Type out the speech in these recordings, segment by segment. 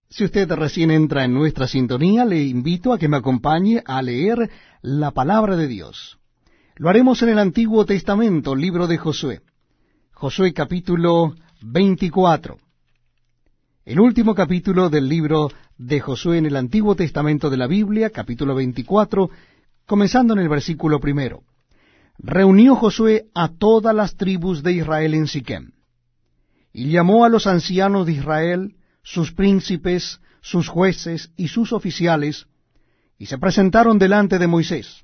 Si usted recién entra en nuestra sintonía, le invito a que me acompañe a leer la palabra de Dios. Lo haremos en el Antiguo Testamento, libro de Josué. Josué capítulo 24. El último capítulo del libro de Josué en el Antiguo Testamento de la Biblia, capítulo 24, comenzando en el versículo 1. Reunió Josué a todas las tribus de Israel en Siquem, y llamó a los ancianos de Israel, sus príncipes, sus jueces y sus oficiales, y se presentaron delante de Moisés.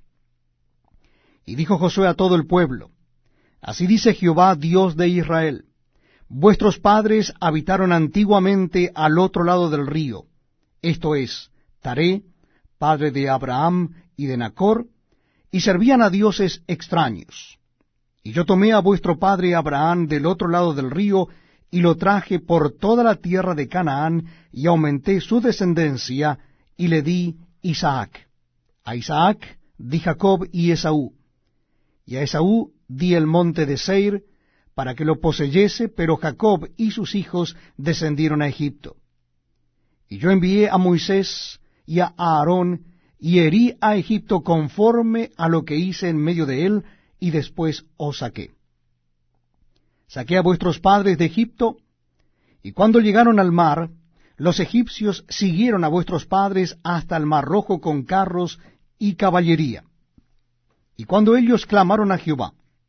Y dijo Josué a todo el pueblo: Así dice Jehová, Dios de Israel: Vuestros padres habitaron antiguamente al otro lado del río, esto es, Taré, padre de Abraham y de Nachor, y servían a dioses extraños. Y yo tomé a vuestro padre Abraham del otro lado del río, y lo traje por toda la tierra de Canaán, y aumenté su descendencia, y le di Isaac. A Isaac di Jacob y Esaú. Y a Esaú di el monte de Seir, para que lo poseyese, pero Jacob y sus hijos descendieron a Egipto. Y yo envié a Moisés y a Aarón, y herí a Egipto conforme a lo que hice en medio de él, y después os saqué. Saqué a vuestros padres de Egipto, y cuando llegaron al mar, los egipcios siguieron a vuestros padres hasta el mar rojo con carros y caballería. Y cuando ellos clamaron a Jehová,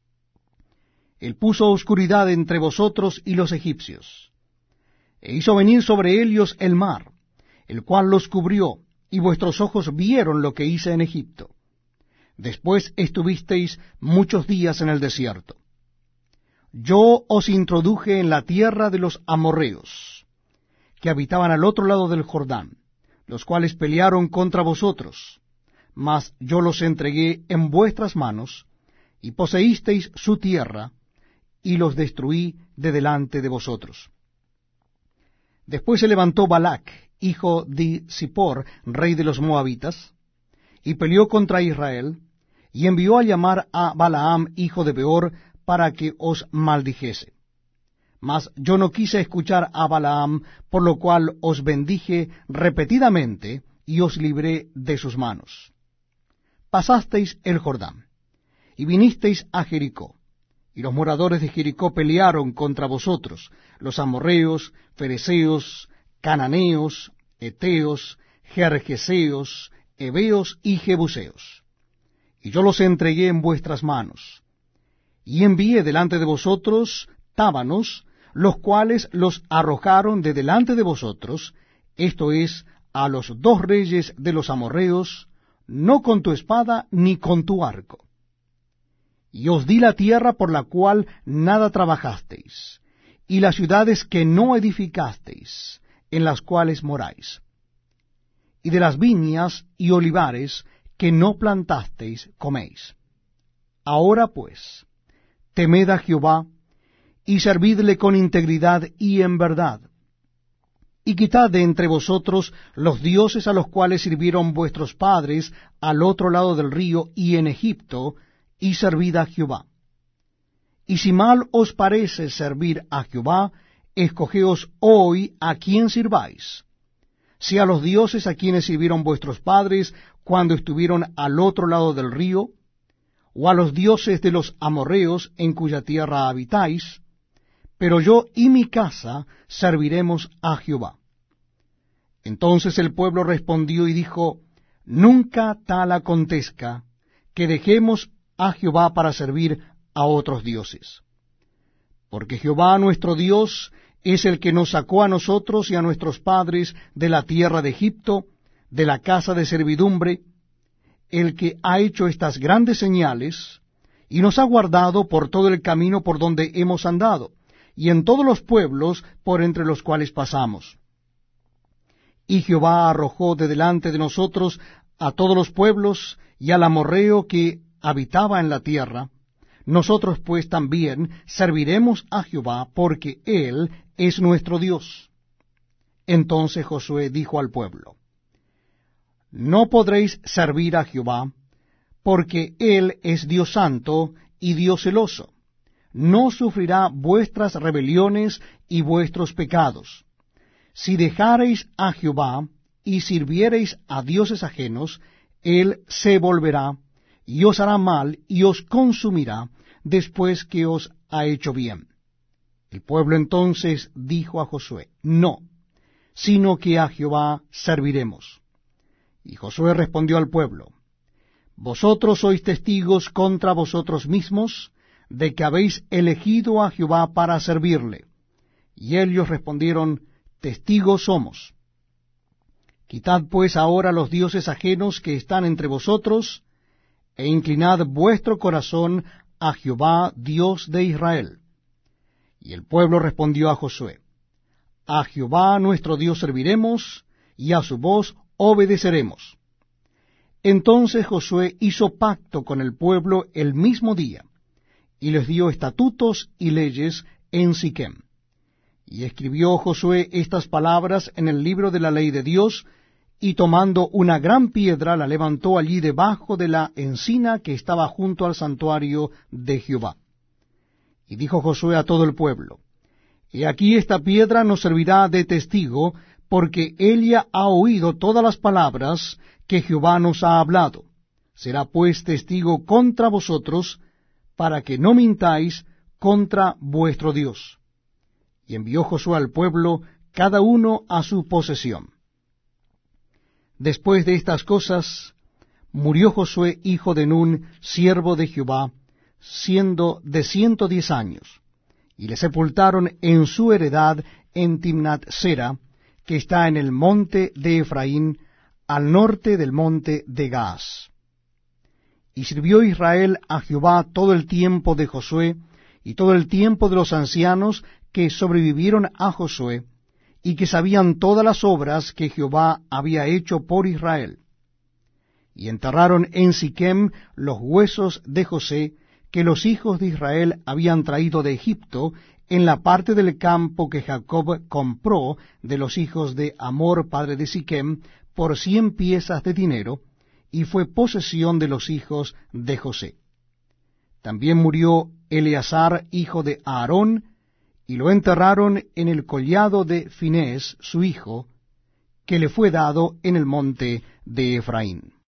él puso oscuridad entre vosotros y los egipcios, e hizo venir sobre ellos el mar, el cual los cubrió, y vuestros ojos vieron lo que hice en Egipto. Después estuvisteis muchos días en el desierto. Yo os introduje en la tierra de los amorreos, que habitaban al otro lado del Jordán, los cuales pelearon contra vosotros, mas yo los entregué en vuestras manos, y poseísteis su tierra, y los destruí de delante de vosotros. Después se levantó Balac, hijo de Zippor, rey de los moabitas, y peleó contra Israel, y envió a llamar a Balaam, hijo de Beor, para que os maldijese. Mas yo no quise escuchar a Balaam, por lo cual os bendije repetidamente, y os libré de sus manos. Pasasteis el Jordán, y vinisteis a Jericó, y los moradores de Jericó pelearon contra vosotros, los amorreos, fereceos, cananeos, heteos, gergeseos, heveos y jebuseos. Y yo los entregué en vuestras manos, y envié delante de vosotros tábanos, los cuales los arrojaron de delante de vosotros, esto es, a los dos reyes de los amorreos, no con tu espada ni con tu arco. Y os di la tierra por la cual nada trabajasteis, y las ciudades que no edificasteis, en las cuales moráis, y de las viñas y olivares que no plantasteis coméis. Ahora pues, temed a Jehová, y servidle con integridad y en verdad, y quitad de entre vosotros los dioses a los cuales sirvieron vuestros padres al otro lado del río y en Egipto, y servid a Jehová. Y si mal os parece servir a Jehová, escogeos hoy a quién sirváis, si a los dioses a quienes sirvieron vuestros padres cuando estuvieron al otro lado del río, o a los dioses de los amorreos en cuya tierra habitáis, pero yo y mi casa serviremos a Jehová. Entonces el pueblo respondió y dijo: Nunca tal acontezca, que dejemos a Jehová para servir a otros dioses. Porque Jehová nuestro Dios es el que nos sacó a nosotros y a nuestros padres de la tierra de Egipto, de la casa de servidumbre, el que ha hecho estas grandes señales, y nos ha guardado por todo el camino por donde hemos andado, y en todos los pueblos por entre los cuales pasamos. Y Jehová arrojó de delante de nosotros a todos los pueblos y al amorreo que habitaba en la tierra. Nosotros pues también serviremos a Jehová, porque Él es nuestro Dios. Entonces Josué dijo al pueblo: No podréis servir a Jehová, porque Él es Dios santo y Dios celoso. No sufrirá vuestras rebeliones y vuestros pecados, si dejareis a Jehová y sirviereis a dioses ajenos, él se volverá, y os hará mal, y os consumirá, después que os ha hecho bien. El pueblo entonces dijo a Josué, no, sino que a Jehová serviremos. Y Josué respondió al pueblo, vosotros sois testigos contra vosotros mismos, de que habéis elegido a Jehová para servirle. Y ellos respondieron, testigos somos. Quitad pues ahora los dioses ajenos que están entre vosotros, e inclinad vuestro corazón a Jehová, Dios de Israel. Y el pueblo respondió a Josué, a Jehová nuestro Dios serviremos, y a su voz obedeceremos. Entonces Josué hizo pacto con el pueblo el mismo día, y les dio estatutos y leyes en Siquem. Y escribió Josué estas palabras en el libro de la ley de Dios, y tomando una gran piedra la levantó allí debajo de la encina que estaba junto al santuario de Jehová. Y dijo Josué a todo el pueblo, he aquí esta piedra nos servirá de testigo, porque ella ha oído todas las palabras que Jehová nos ha hablado. Será pues testigo contra vosotros, para que no mintáis contra vuestro Dios. Y envió Josué al pueblo, cada uno a su posesión. Después de estas cosas, murió Josué hijo de Nun, siervo de Jehová, siendo de 110 años, y le sepultaron en su heredad en Timnat-Sera, que está en el monte de Efraín, al norte del monte de Gaas. Y sirvió Israel a Jehová todo el tiempo de Josué, y todo el tiempo de los ancianos que sobrevivieron a Josué, y que sabían todas las obras que Jehová había hecho por Israel. Y enterraron en Siquem los huesos de José, que los hijos de Israel habían traído de Egipto, en la parte del campo que Jacob compró de los hijos de Hamor, padre de Siquem, por 100 piezas de dinero, y fue posesión de los hijos de José. También murió Eleazar, hijo de Aarón, y lo enterraron en el collado de Finés, su hijo, que le fue dado en el monte de Efraín.